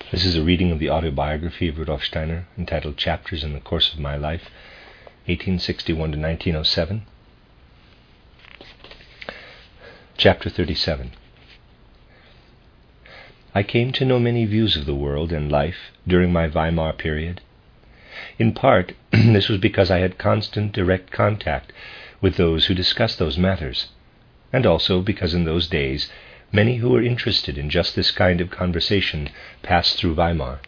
This is a reading of the autobiography of Rudolf Steiner, entitled Chapters in the Course of My Life, 1861 to 1907. Chapter 37. I came to know many views of the world and life during my Weimar period. In part, this was because I had constant direct contact with those who discussed those matters, and also because in those days many who were interested in just this kind of conversation passed through Weimar.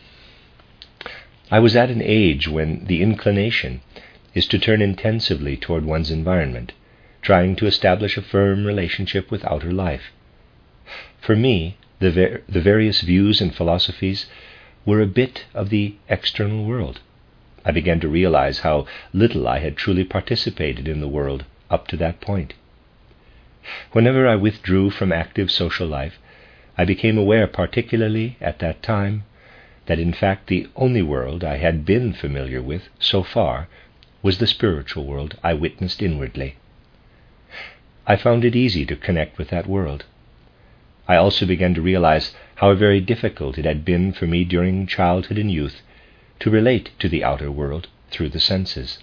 I was at an age when the inclination is to turn intensively toward one's environment, trying to establish a firm relationship with outer life. For me, the various views and philosophies were a bit of the external world. I began to realize how little I had truly participated in the world up to that point. Whenever I withdrew from active social life, I became aware, particularly at that time, that in fact the only world I had been familiar with so far was the spiritual world I witnessed inwardly. I found it easy to connect with that world. I also began to realize how very difficult it had been for me during childhood and youth to relate to the outer world through the senses.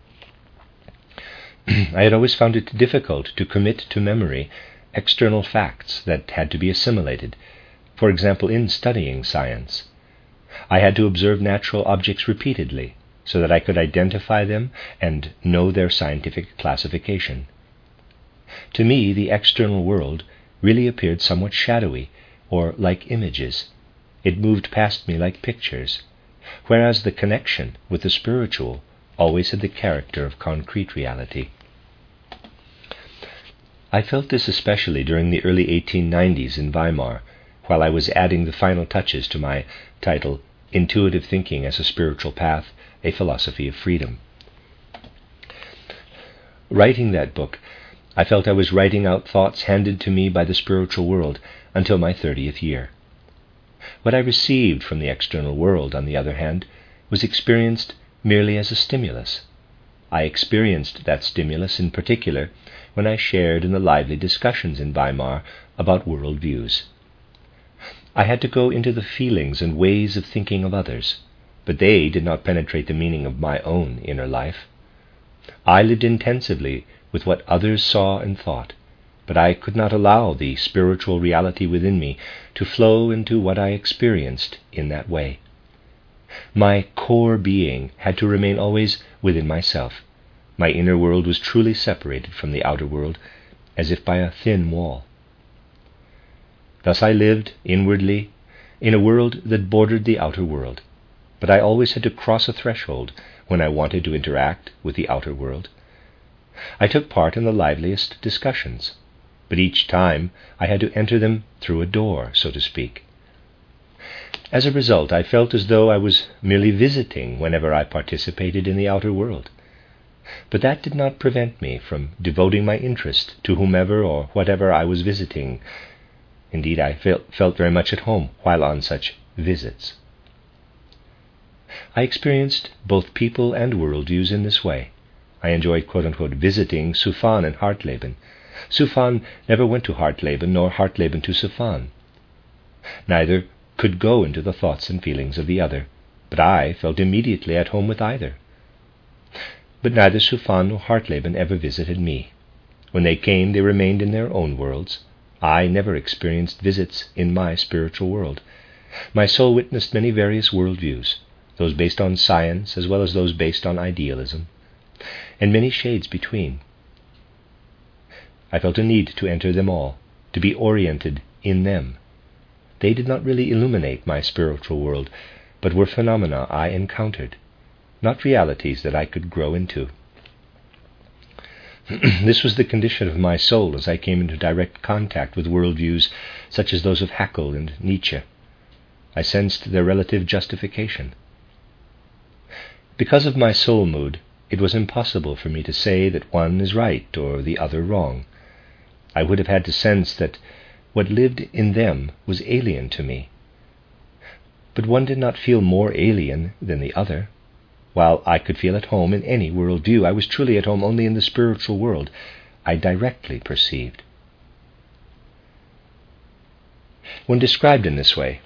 I had always found it difficult to commit to memory external facts that had to be assimilated. For example, in studying science, I had to observe natural objects repeatedly so that I could identify them and know their scientific classification. To me, the external world really appeared somewhat shadowy, or like images. It moved past me like pictures, whereas the connection with the spiritual always had the character of concrete reality. I felt this especially during the early 1890s in Weimar, while I was adding the final touches to my title, Intuitive Thinking as a Spiritual Path, A Philosophy of Freedom. Writing that book, I felt I was writing out thoughts handed to me by the spiritual world until my 30th year. What I received from the external world, on the other hand, was experienced merely as a stimulus. I experienced that stimulus in particular when I shared in the lively discussions in Weimar about world views. I had to go into the feelings and ways of thinking of others, but they did not penetrate the meaning of my own inner life. I lived intensively with what others saw and thought, but I could not allow the spiritual reality within me to flow into what I experienced in that way. My core being had to remain always within myself. My inner world was truly separated from the outer world, as if by a thin wall. Thus I lived inwardly in a world that bordered the outer world, but I always had to cross a threshold when I wanted to interact with the outer world. I took part in the liveliest discussions, but each time I had to enter them through a door, so to speak. As a result, I felt as though I was merely visiting whenever I participated in the outer world. But that did not prevent me from devoting my interest to whomever or whatever I was visiting. Indeed, I felt very much at home while on such visits. I experienced both people and worldviews in this way. I enjoyed, quote-unquote, visiting Sufan and Hartleben. Sufan never went to Hartleben, nor Hartleben to Sufan. Neither could go into the thoughts and feelings of the other, but I felt immediately at home with either. But neither Sufan nor Hartleben ever visited me. When they came, they remained in their own worlds. I never experienced visits in my spiritual world. My soul witnessed many various worldviews, those based on science as well as those based on idealism, and many shades between. I felt a need to enter them all, to be oriented in them. They did not really illuminate my spiritual world, but were phenomena I encountered, not realities that I could grow into. This was the condition of my soul as I came into direct contact with worldviews such as those of Haeckel and Nietzsche. I sensed their relative justification. Because of my soul mood, it was impossible for me to say that one is right or the other wrong. I would have had to sense that what lived in them was alien to me. But one did not feel more alien than the other. While I could feel at home in any worldview, I was truly at home only in the spiritual world I directly perceived. When described in this way,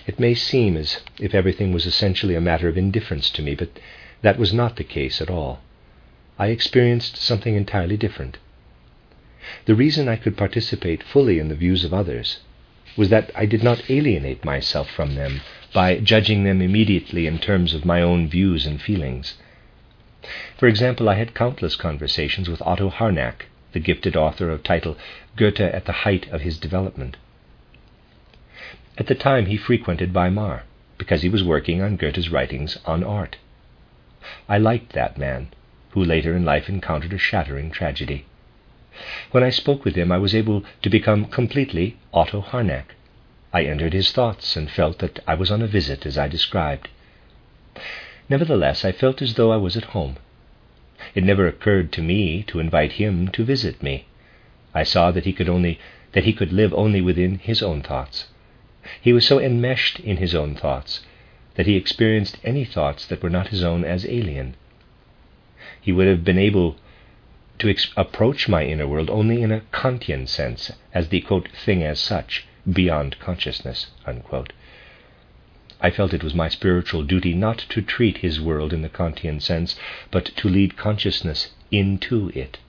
It may seem as if everything was essentially a matter of indifference to me, but that was not the case at all. I experienced something entirely different. The reason I could participate fully in the views of others was that I did not alienate myself from them by judging them immediately in terms of my own views and feelings. For example, I had countless conversations with Otto Harnack, the gifted author of title Goethe at the Height of His Development. At the time he frequented Weimar, because he was working on Goethe's writings on art. I liked that man, who later in life encountered a shattering tragedy. When I spoke with him, I was able to become completely Otto Harnack. I entered his thoughts and felt that I was on a visit as I described. Nevertheless, I felt as though I was at home. It never occurred to me to invite him to visit me. I saw that he could live only within his own thoughts. He was so enmeshed in his own thoughts that he experienced any thoughts that were not his own as alien. He would have been able to approach my inner world only in a Kantian sense, as the, quote, thing as such, beyond consciousness, unquote. I felt it was my spiritual duty not to treat his world in the Kantian sense, but to lead consciousness into it.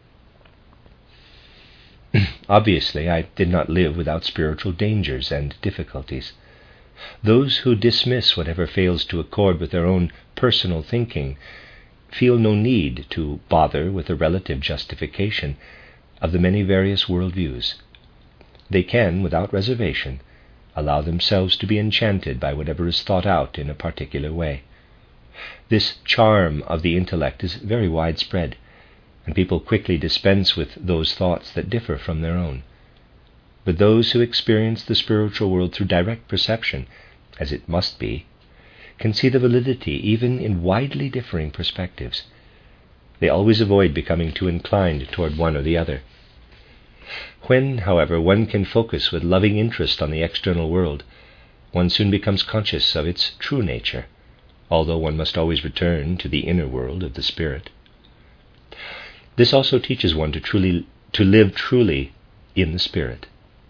Obviously, I did not live without spiritual dangers and difficulties. Those who dismiss whatever fails to accord with their own personal thinking feel no need to bother with a relative justification of the many various worldviews. They can, without reservation, allow themselves to be enchanted by whatever is thought out in a particular way. This charm of the intellect is very widespread, and people quickly dispense with those thoughts that differ from their own. But those who experience the spiritual world through direct perception, as it must be, can see the validity even in widely differing perspectives. They always avoid becoming too inclined toward one or the other. When, however, one can focus with loving interest on the external world, one soon becomes conscious of its true nature, although one must always return to the inner world of the spirit. This also teaches one to live truly in the spirit.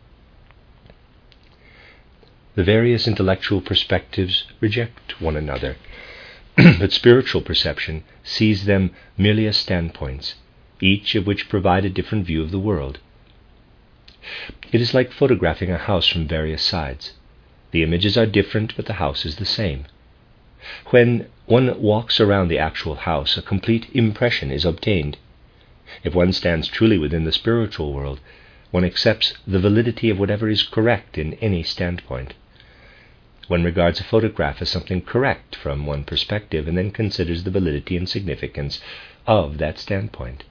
The various intellectual perspectives reject one another, but spiritual perception sees them merely as standpoints, each of which provide a different view of the world. It is like photographing a house from various sides. The images are different, but the house is the same. When one walks around the actual house, a complete impression is obtained. If one stands truly within the spiritual world, one accepts the validity of whatever is correct in any standpoint. One regards a photograph as something correct from one perspective and then considers the validity and significance of that standpoint.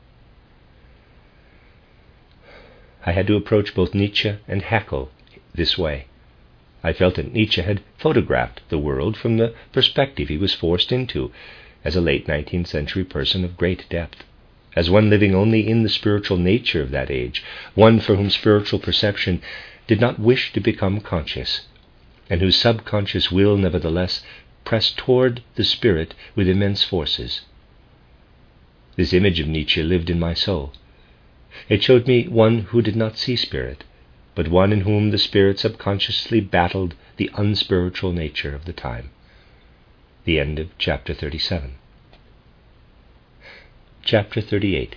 I had to approach both Nietzsche and Haeckel this way. I felt that Nietzsche had photographed the world from the perspective he was forced into as a late 19th century person of great depth, as one living only in the spiritual nature of that age, one for whom spiritual perception did not wish to become conscious, and whose subconscious will nevertheless pressed toward the spirit with immense forces. This image of Nietzsche lived in my soul. It showed me one who did not see spirit, but one in whom the spirit subconsciously battled the unspiritual nature of the time. The end of chapter 37. Chapter 38.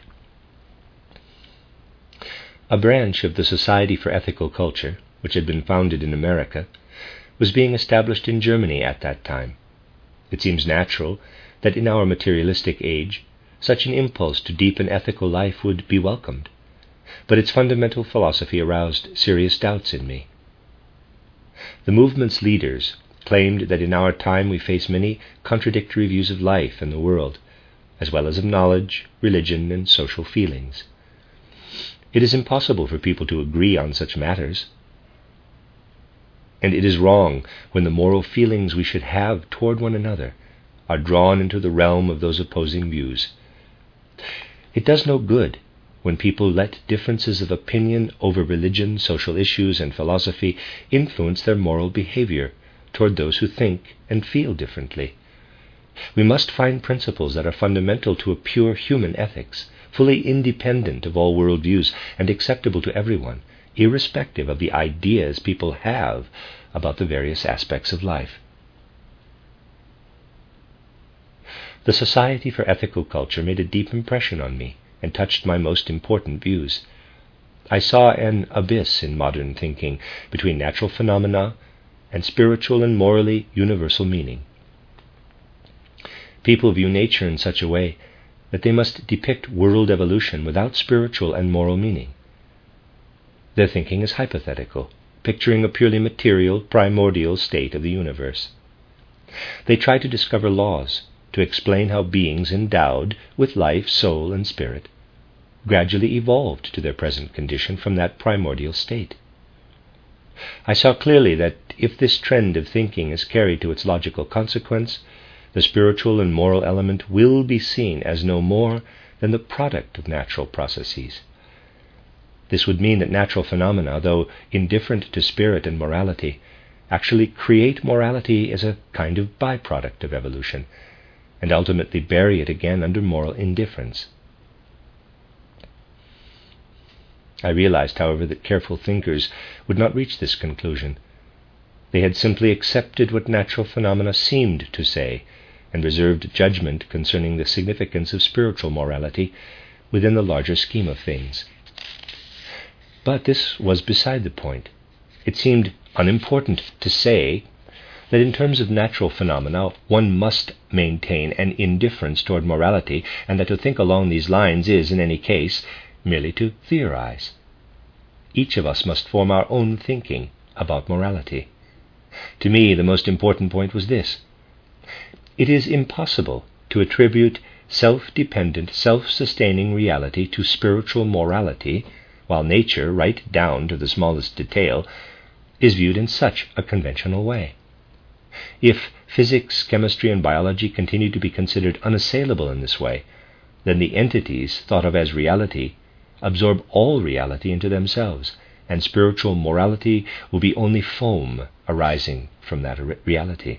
A branch of the Society for Ethical Culture, which had been founded in America, was being established in Germany at that time. It seems natural that in our materialistic age, such an impulse to deepen ethical life would be welcomed, but its fundamental philosophy aroused serious doubts in me. The movement's leaders claimed that in our time we face many contradictory views of life and the world, as well as of knowledge, religion, and social feelings. It is impossible for people to agree on such matters, and it is wrong when the moral feelings we should have toward one another are drawn into the realm of those opposing views. It does no good when people let differences of opinion over religion, social issues, and philosophy influence their moral behavior toward those who think and feel differently. We must find principles that are fundamental to a pure human ethics, fully independent of all worldviews and acceptable to everyone, irrespective of the ideas people have about the various aspects of life. The Society for Ethical Culture made a deep impression on me and touched my most important views. I saw an abyss in modern thinking between natural phenomena and spiritual and morally universal meaning. People view nature in such a way that they must depict world evolution without spiritual and moral meaning. Their thinking is hypothetical, picturing a purely material, primordial state of the universe. They try to discover laws to explain how beings endowed with life, soul, and spirit gradually evolved to their present condition from that primordial state. I saw clearly that if this trend of thinking is carried to its logical consequence, the spiritual and moral element will be seen as no more than the product of natural processes. This would mean that natural phenomena, though indifferent to spirit and morality, actually create morality as a kind of byproduct of evolution, and ultimately bury it again under moral indifference. I realized, however, that careful thinkers would not reach this conclusion. They had simply accepted what natural phenomena seemed to say, and reserved judgment concerning the significance of spiritual morality within the larger scheme of things. But this was beside the point. It seemed unimportant to say that in terms of natural phenomena one must maintain an indifference toward morality, and that to think along these lines is, in any case, merely to theorize. Each of us must form our own thinking about morality. To me, the most important point was this: it is impossible to attribute self-dependent, self-sustaining reality to spiritual morality, while nature, right down to the smallest detail, is viewed in such a conventional way. If physics, chemistry, and biology continue to be considered unassailable in this way, then the entities thought of as reality absorb all reality into themselves, and spiritual morality will be only foam arising from that reality.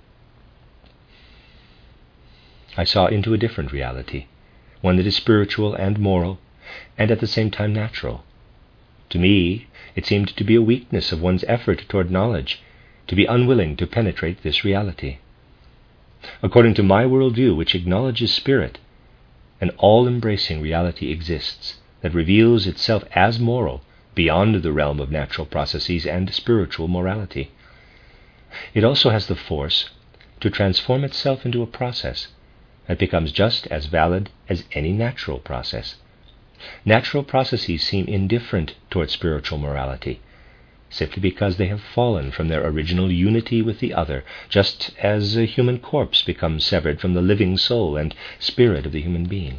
I saw into a different reality, one that is spiritual and moral, and at the same time natural. To me, it seemed to be a weakness of one's effort toward knowledge, to be unwilling to penetrate this reality. According to my worldview, which acknowledges spirit, an all-embracing reality exists that reveals itself as moral beyond the realm of natural processes and spiritual morality. It also has the force to transform itself into a process that becomes just as valid as any natural process. Natural processes seem indifferent toward spiritual morality, simply because they have fallen from their original unity with the other, just as a human corpse becomes severed from the living soul and spirit of the human being.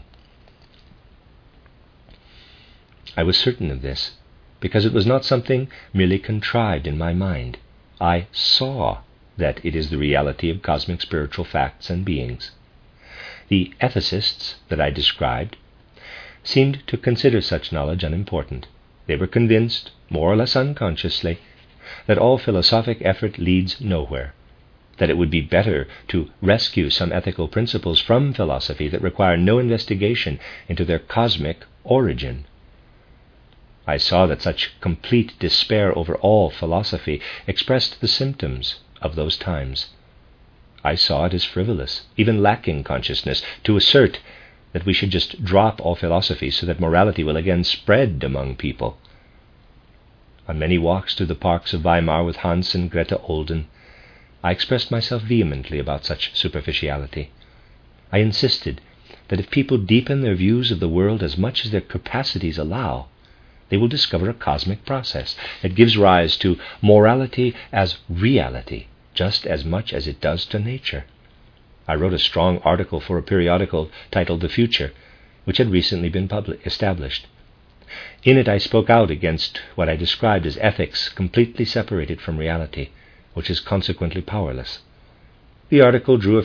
I was certain of this, because it was not something merely contrived in my mind. I saw that it is the reality of cosmic spiritual facts and beings. The ethicists that I described seemed to consider such knowledge unimportant. They were convinced, more or less unconsciously, that all philosophic effort leads nowhere, that it would be better to rescue some ethical principles from philosophy that require no investigation into their cosmic origin. I saw that such complete despair over all philosophy expressed the symptoms of those times. I saw it as frivolous, even lacking consciousness, to assert that we should just drop all philosophy so that morality will again spread among people. On many walks through the parks of Weimar with Hans and Greta Olden, I expressed myself vehemently about such superficiality. I insisted that if people deepen their views of the world as much as their capacities allow, they will discover a cosmic process that gives rise to morality as reality, just as much as it does to nature. I wrote a strong article for a periodical titled The Future, which had recently been established. In it I spoke out against what I described as ethics completely separated from reality, which is consequently powerless. The article drew a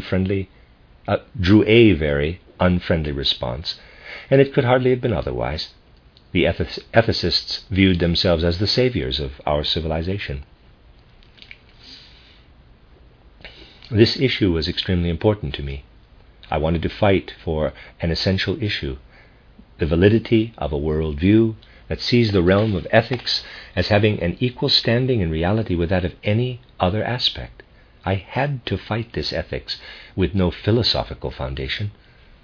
very unfriendly response, and it could hardly have been otherwise. The ethicists viewed themselves as the saviors of our civilization. This issue was extremely important to me. I wanted to fight for an essential issue, the validity of a worldview that sees the realm of ethics as having an equal standing in reality with that of any other aspect. I had to fight this ethics with no philosophical foundation.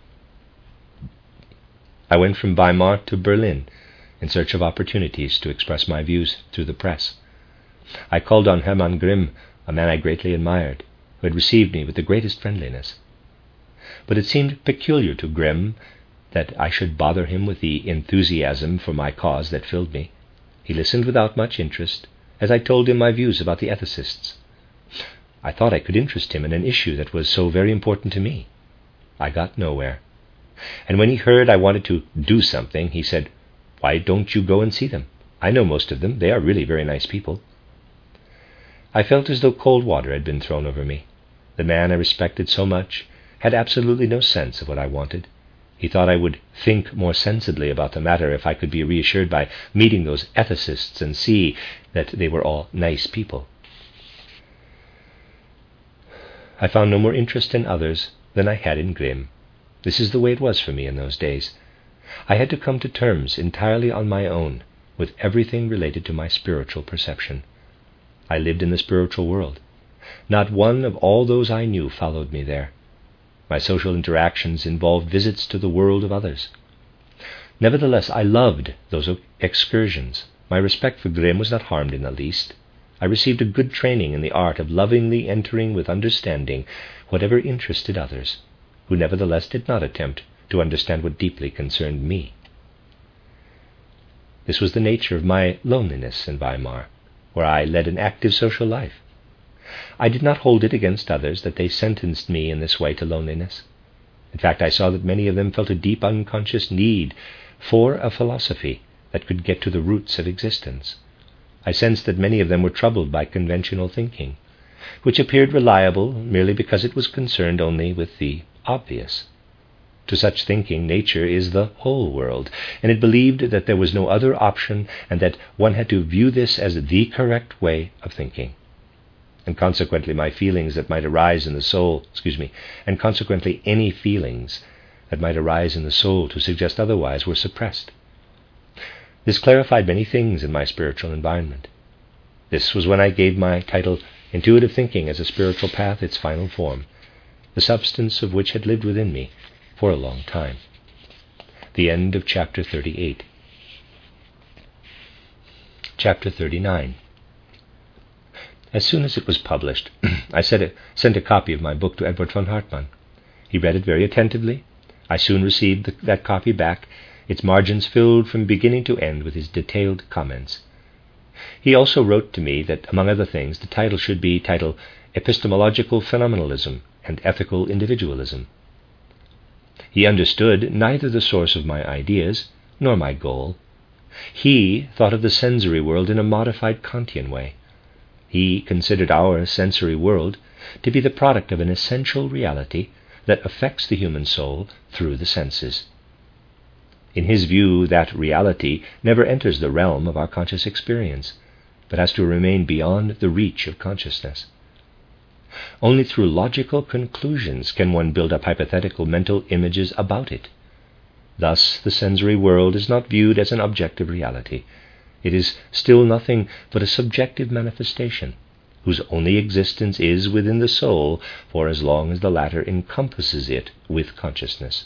I went from Weimar to Berlin in search of opportunities to express my views through the press. I called on Hermann Grimm, a man I greatly admired, who had received me with the greatest friendliness. But it seemed peculiar to Grimm that I should bother him with the enthusiasm for my cause that filled me. He listened without much interest, as I told him my views about the ethicists. I thought I could interest him in an issue that was so very important to me. I got nowhere. And when he heard I wanted to do something, he said, "Why don't you go and see them? I know most of them. They are really very nice people." I felt as though cold water had been thrown over me. The man I respected so much had absolutely no sense of what I wanted. He thought I would think more sensibly about the matter if I could be reassured by meeting those ethicists and see that they were all nice people. I found no more interest in others than I had in Grimm. This is the way it was for me in those days. I had to come to terms entirely on my own with everything related to my spiritual perception. I lived in the spiritual world. Not one of all those I knew followed me there. My social interactions involved visits to the world of others. Nevertheless, I loved those excursions. My respect for Grimm was not harmed in the least. I received a good training in the art of lovingly entering with understanding whatever interested others, who nevertheless did not attempt to understand what deeply concerned me. This was the nature of my loneliness in Weimar, where I led an active social life. I did not hold it against others that they sentenced me in this way to loneliness. In fact, I saw that many of them felt a deep unconscious need for a philosophy that could get to the roots of existence. I sensed that many of them were troubled by conventional thinking, which appeared reliable merely because it was concerned only with the obvious. To such thinking, nature is the whole world, and it believed that there was no other option and that one had to view this as the correct way of thinking. And consequently any feelings that might arise in the soul to suggest otherwise were suppressed. This clarified many things in my spiritual environment. This was when I gave my title Intuitive Thinking as a Spiritual Path its final form, the substance of which had lived within me for a long time. The end of Chapter 38. Chapter 39. As soon as it was published, I sent a copy of my book to Edward von Hartmann. He read it very attentively. I soon received that copy back, its margins filled from beginning to end with his detailed comments. He also wrote to me that, among other things, the title should be titled Epistemological Phenomenalism and Ethical Individualism. He understood neither the source of my ideas nor my goal. He thought of the sensory world in a modified Kantian way. He considered our sensory world to be the product of an essential reality that affects the human soul through the senses. In his view, that reality never enters the realm of our conscious experience, but has to remain beyond the reach of consciousness. Only through logical conclusions can one build up hypothetical mental images about it. Thus, the sensory world is not viewed as an objective reality. It is still nothing but a subjective manifestation, whose only existence is within the soul for as long as the latter encompasses it with consciousness.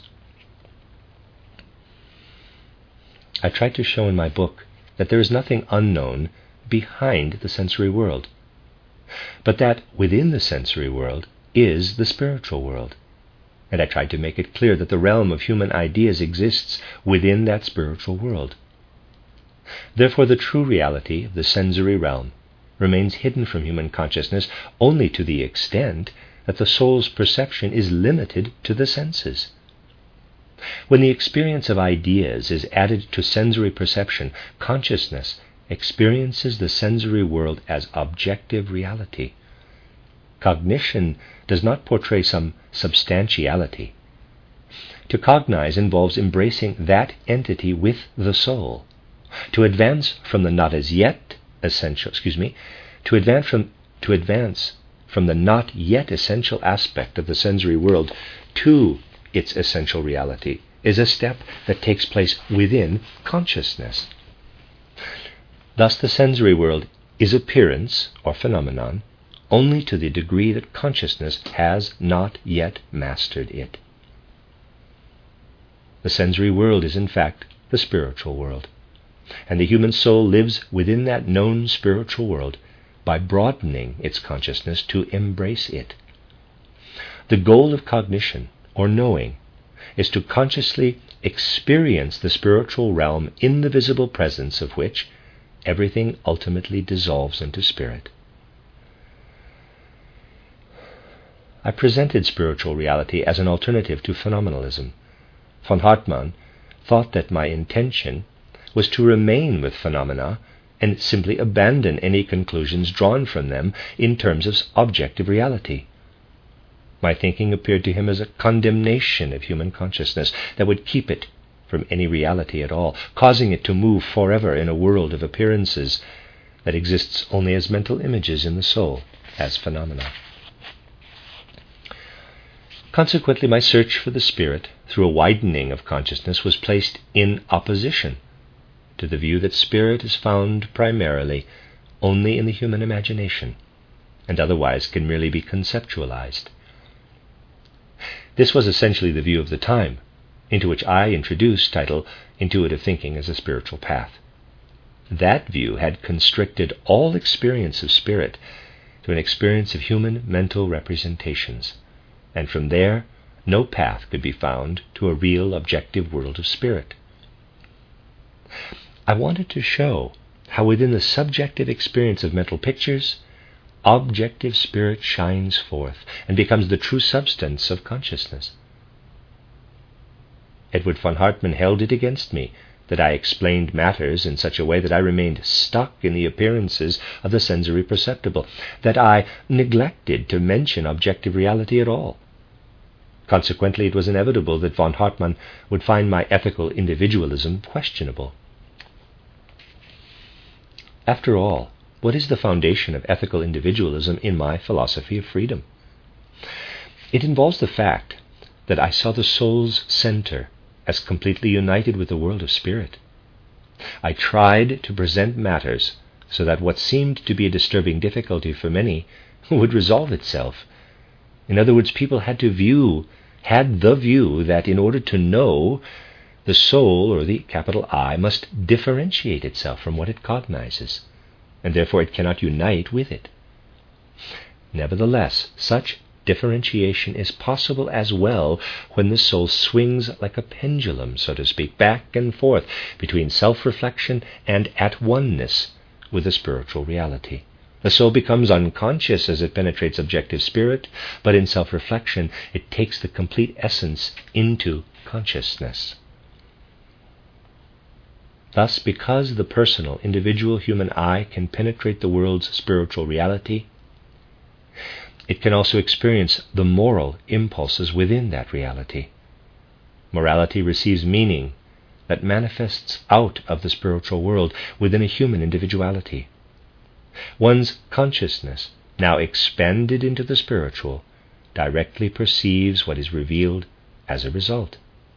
I tried to show in my book that there is nothing unknown behind the sensory world, but that within the sensory world is the spiritual world. And I tried to make it clear that the realm of human ideas exists within that spiritual world. Therefore, the true reality of the sensory realm remains hidden from human consciousness only to the extent that the soul's perception is limited to the senses. When the experience of ideas is added to sensory perception, consciousness experiences the sensory world as objective reality. Cognition does not portray some substantiality. To cognize involves embracing that entity with the soul. To advance from the not yet essential aspect of the sensory world to its essential reality is a step that takes place within consciousness. Thus the sensory world is appearance or phenomenon only to the degree that consciousness has not yet mastered it. The sensory world is in fact the spiritual world, and the human soul lives within that known spiritual world by broadening its consciousness to embrace it. The goal of cognition, or knowing, is to consciously experience the spiritual realm in the visible presence of which everything ultimately dissolves into spirit. I presented spiritual reality as an alternative to phenomenalism. Von Hartmann thought that my intention was to remain with phenomena and simply abandon any conclusions drawn from them in terms of objective reality. My thinking appeared to him as a condemnation of human consciousness that would keep it from any reality at all, causing it to move forever in a world of appearances that exists only as mental images in the soul, as phenomena. Consequently, my search for the spirit through a widening of consciousness was placed in opposition to the view that spirit is found primarily only in the human imagination, and otherwise can merely be conceptualized. This was essentially the view of the time, into which I introduced title Intuitive Thinking as a Spiritual Path. That view had constricted all experience of spirit to an experience of human mental representations, and from there no path could be found to a real objective world of spirit. I wanted to show how within the subjective experience of mental pictures, objective spirit shines forth and becomes the true substance of consciousness. Edward von Hartmann held it against me that I explained matters in such a way that I remained stuck in the appearances of the sensory perceptible, that I neglected to mention objective reality at all. Consequently, it was inevitable that von Hartmann would find my ethical individualism questionable. After all, what is the foundation of ethical individualism in my philosophy of freedom? It involves the fact that I saw the soul's center as completely united with the world of spirit. I tried to present matters so that what seemed to be a disturbing difficulty for many would resolve itself. In other words, people had the view that in order to know, the soul, or the capital I, must differentiate itself from what it cognizes, and therefore it cannot unite with it. Nevertheless, such differentiation is possible as well when the soul swings like a pendulum, so to speak, back and forth between self-reflection and at oneness with the spiritual reality. The soul becomes unconscious as it penetrates objective spirit, but in self-reflection it takes the complete essence into consciousness. Thus, because the personal, individual human I can penetrate the world's spiritual reality, it can also experience the moral impulses within that reality. Morality receives meaning that manifests out of the spiritual world within a human individuality. One's consciousness, now expanded into the spiritual, directly perceives what is revealed as a result.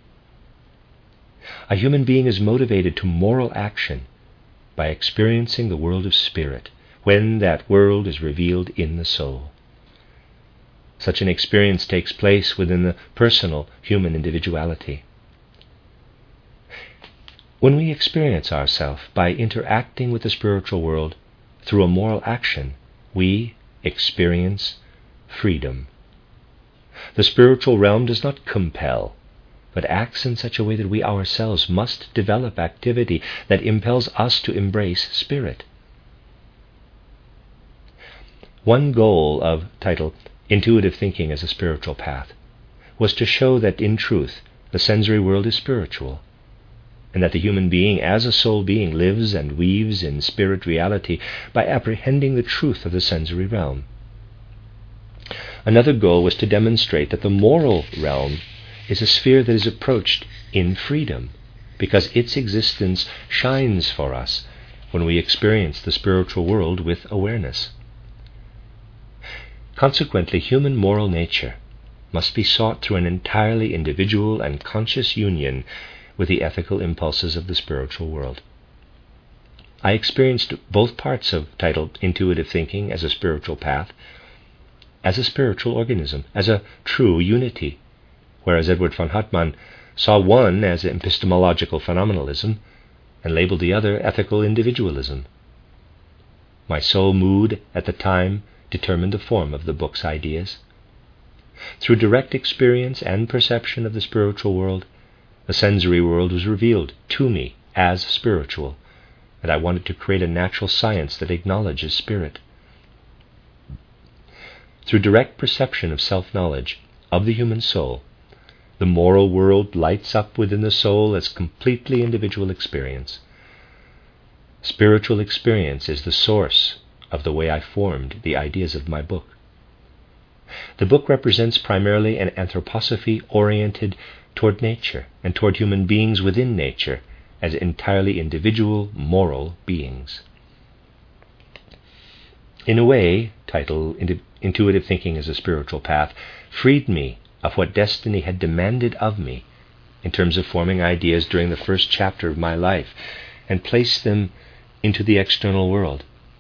A human being is motivated to moral action by experiencing the world of spirit when that world is revealed in the soul. Such an experience takes place within the personal human individuality. When we experience ourselves by interacting with the spiritual world through a moral action, we experience freedom. The spiritual realm does not compel, but acts in such a way that we ourselves must develop activity that impels us to embrace spirit. One goal of title Intuitive Thinking as a Spiritual Path was to show that in truth the sensory world is spiritual, and that the human being as a soul being lives and weaves in spirit reality by apprehending the truth of the sensory realm. Another goal was to demonstrate that the moral realm is a sphere that is approached in freedom, because its existence shines for us when we experience the spiritual world with awareness. Consequently, human moral nature must be sought through an entirely individual and conscious union with the ethical impulses of the spiritual world. I experienced both parts of titled Intuitive Thinking as a Spiritual Path, as a spiritual organism, as a true unity, whereas Edward von Hartmann saw one as epistemological phenomenalism and labeled the other ethical individualism. My soul mood at the time determined the form of the book's ideas. Through direct experience and perception of the spiritual world, the sensory world was revealed to me as spiritual, and I wanted to create a natural science that acknowledges spirit. Through direct perception of self-knowledge of the human soul, the moral world lights up within the soul as completely individual experience. Spiritual experience is the source of the way I formed the ideas of my book. The book represents primarily an anthroposophy oriented toward nature and toward human beings within nature as entirely individual moral beings. In a way, title Intuitive Thinking as a Spiritual Path freed me of what destiny had demanded of me in terms of forming ideas during the first chapter of my life and placed them into the external world.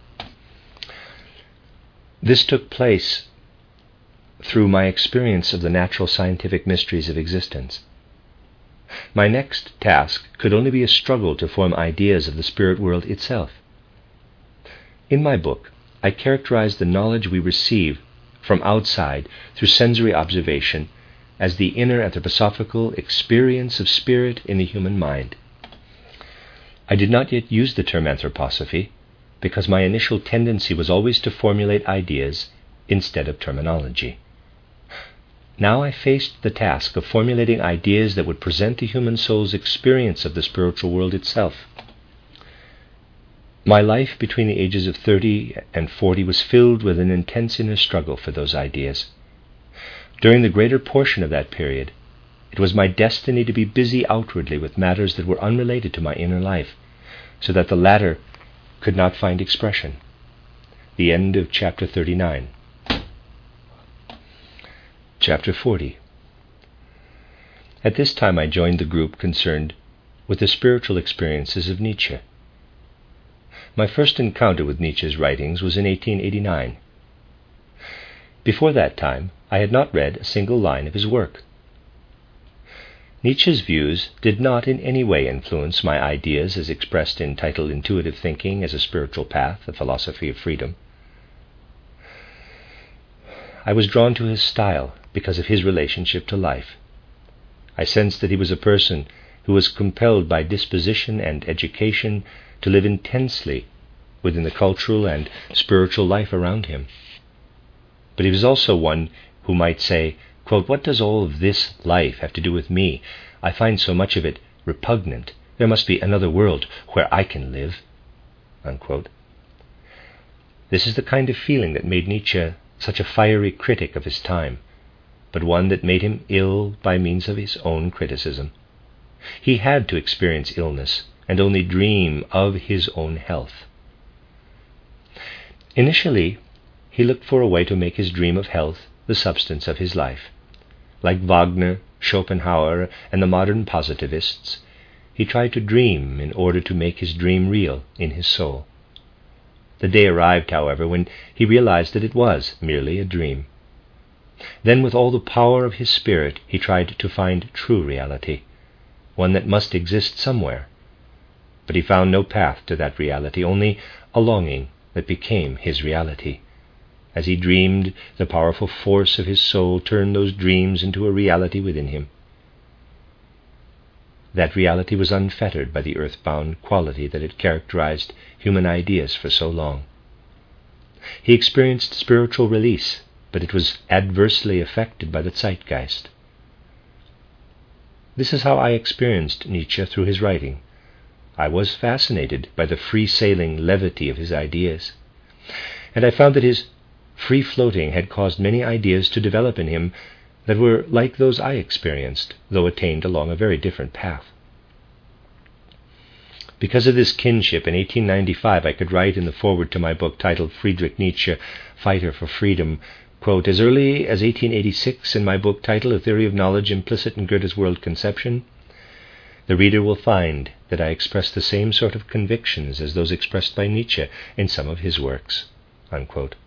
This took place through my experience of the natural scientific mysteries of existence. My next task could only be a struggle to form ideas of the spirit world itself. In my book, I characterize the knowledge we receive from outside through sensory observation as the inner anthroposophical experience of spirit in the human mind. I did not yet use the term anthroposophy because my initial tendency was always to formulate ideas instead of terminology. Now I faced the task of formulating ideas that would present the human soul's experience of the spiritual world itself. My life between the ages of 30 and 40 was filled with an intense inner struggle for those ideas. During the greater portion of that period, it was my destiny to be busy outwardly with matters that were unrelated to my inner life, so that the latter could not find expression. The end of chapter 39. Chapter 40. At this time I joined the group concerned with the spiritual experiences of Nietzsche. My first encounter with Nietzsche's writings was in 1889. Before that time, I had not read a single line of his work. Nietzsche's views did not in any way influence my ideas as expressed in title Intuitive Thinking as a Spiritual Path, a Philosophy of Freedom. I was drawn to his style because of his relationship to life. I sensed that he was a person who was compelled by disposition and education to live intensely within the cultural and spiritual life around him. But he was also one who might say, quote, "What does all of this life have to do with me? I find so much of it repugnant. There must be another world where I can live." Unquote. This is the kind of feeling that made Nietzsche such a fiery critic of his time, but one that made him ill by means of his own criticism. He had to experience illness and only dream of his own health. Initially, he looked for a way to make his dream of health the substance of his life. Like Wagner, Schopenhauer, and the modern positivists, he tried to dream in order to make his dream real in his soul. The day arrived, however, when he realized that it was merely a dream. Then, with all the power of his spirit, he tried to find true reality, one that must exist somewhere. But he found no path to that reality, only a longing that became his reality. As he dreamed, the powerful force of his soul turned those dreams into a reality within him. That reality was unfettered by the earthbound quality that had characterized human ideas for so long. He experienced spiritual release, but it was adversely affected by the zeitgeist. This is how I experienced Nietzsche through his writing. I was fascinated by the free-sailing levity of his ideas, and I found that his free-floating had caused many ideas to develop in him that were like those I experienced, though attained along a very different path. Because of this kinship, in 1895 I could write in the foreword to my book titled Friedrich Nietzsche, Fighter for Freedom, quote, "As early as 1886 in my book titled A Theory of Knowledge Implicit in Goethe's World Conception, the reader will find that I express the same sort of convictions as those expressed by Nietzsche in some of his works." Unquote.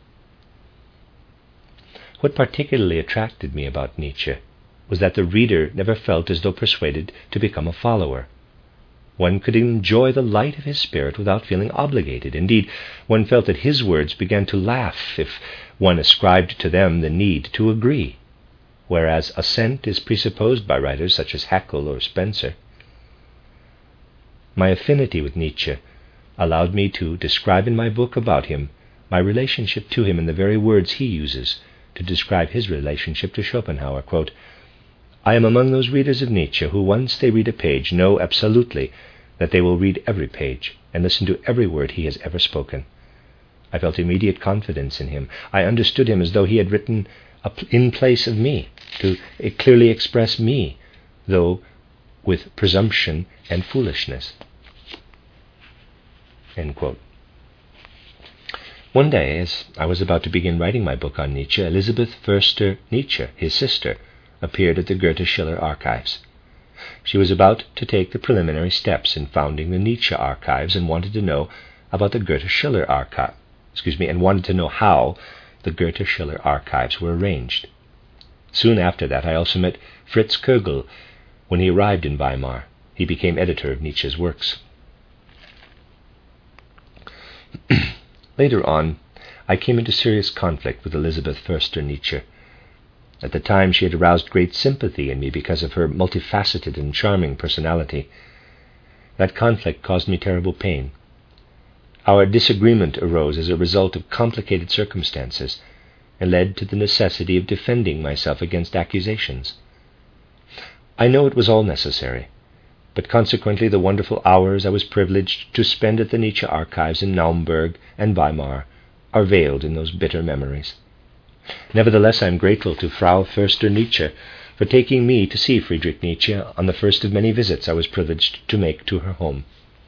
What particularly attracted me about Nietzsche was that the reader never felt as though persuaded to become a follower. One could enjoy the light of his spirit without feeling obligated. Indeed, one felt that his words began to laugh if one ascribed to them the need to agree, whereas assent is presupposed by writers such as Haeckel or Spencer. My affinity with Nietzsche allowed me to describe in my book about him my relationship to him in the very words he uses to describe his relationship to Schopenhauer. Quote, "I am among those readers of Nietzsche who, once they read a page, know absolutely that they will read every page and listen to every word he has ever spoken. I felt immediate confidence in him. I understood him as though he had written in place of me, to clearly express me, though with presumption and foolishness." End quote. One day, as I was about to begin writing my book on Nietzsche, Elisabeth Förster Nietzsche, his sister, appeared at the Goethe-Schiller Archives. She was about to take the preliminary steps in founding the Nietzsche Archives and wanted to know about the Goethe-Schiller Archive. And wanted to know how the Goethe-Schiller Archives were arranged. Soon after that, I also met Fritz Kögel. When he arrived in Weimar, he became editor of Nietzsche's works. Later on, I came into serious conflict with Elisabeth Förster Nietzsche. At the time, she had aroused great sympathy in me because of her multifaceted and charming personality. That conflict caused me terrible pain. Our disagreement arose as a result of complicated circumstances and led to the necessity of defending myself against accusations. I know it was all necessary, but consequently the wonderful hours I was privileged to spend at the Nietzsche Archives in Naumburg and Weimar are veiled in those bitter memories. Nevertheless, I am grateful to Frau Förster Nietzsche for taking me to see Friedrich Nietzsche on the first of many visits I was privileged to make to her home.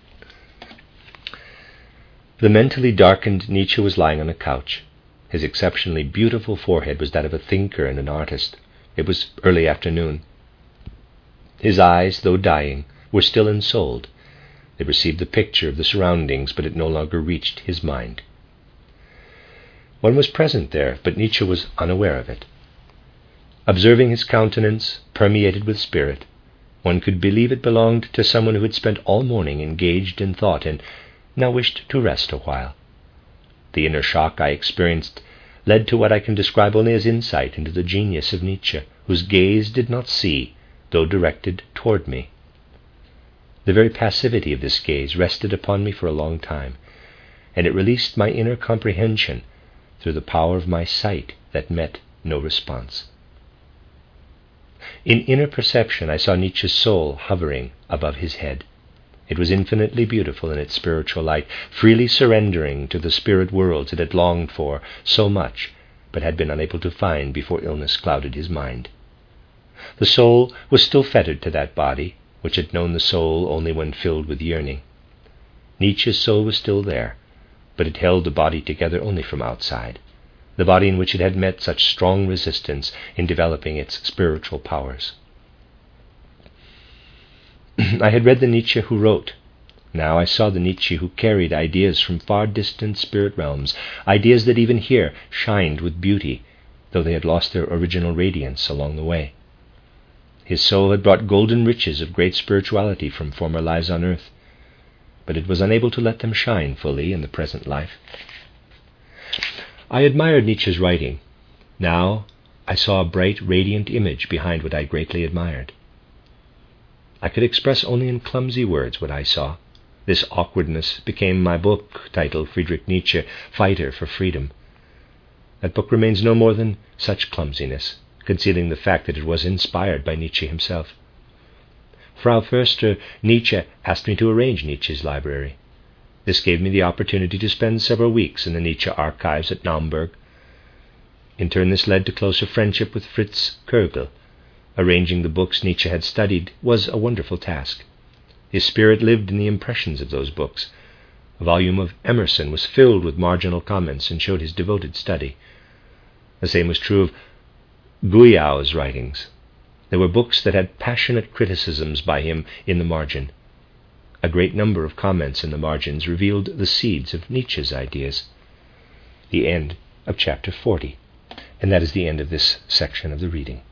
The mentally darkened Nietzsche was lying on a couch. His exceptionally beautiful forehead was that of a thinker and an artist. It was early afternoon. His eyes, though dying, were still ensouled. They received the picture of the surroundings, but it no longer reached his mind. One was present there, but Nietzsche was unaware of it. Observing his countenance, permeated with spirit, one could believe it belonged to someone who had spent all morning engaged in thought and now wished to rest a while. The inner shock I experienced led to what I can describe only as insight into the genius of Nietzsche, whose gaze did not see, though directed toward me. The very passivity of this gaze rested upon me for a long time, and it released my inner comprehension through the power of my sight that met no response. In inner perception I saw Nietzsche's soul hovering above his head. It was infinitely beautiful in its spiritual light, freely surrendering to the spirit worlds it had longed for so much, but had been unable to find before illness clouded his mind. The soul was still fettered to that body, which had known the soul only when filled with yearning. Nietzsche's soul was still there, but it held the body together only from outside, the body in which it had met such strong resistance in developing its spiritual powers. I had read the Nietzsche who wrote. Now I saw the Nietzsche who carried ideas from far distant spirit realms, ideas that even here shined with beauty, though they had lost their original radiance along the way. His soul had brought golden riches of great spirituality from former lives on earth, but it was unable to let them shine fully in the present life. I admired Nietzsche's writing. Now I saw a bright, radiant image behind what I greatly admired. I could express only in clumsy words what I saw. This awkwardness became my book, titled Friedrich Nietzsche, Fighter for Freedom. That book remains no more than such clumsiness, concealing the fact that it was inspired by Nietzsche himself. Frau Förster Nietzsche asked me to arrange Nietzsche's library. This gave me the opportunity to spend several weeks in the Nietzsche Archives at Naumburg. In turn, this led to closer friendship with Fritz Kögel. Arranging the books Nietzsche had studied was a wonderful task. His spirit lived in the impressions of those books. A volume of Emerson was filled with marginal comments and showed his devoted study. The same was true of Guyau's writings. There were books that had passionate criticisms by him in the margin. A great number of comments in the margins revealed the seeds of Nietzsche's ideas. The end of chapter 40. And that is the end of this section of the reading.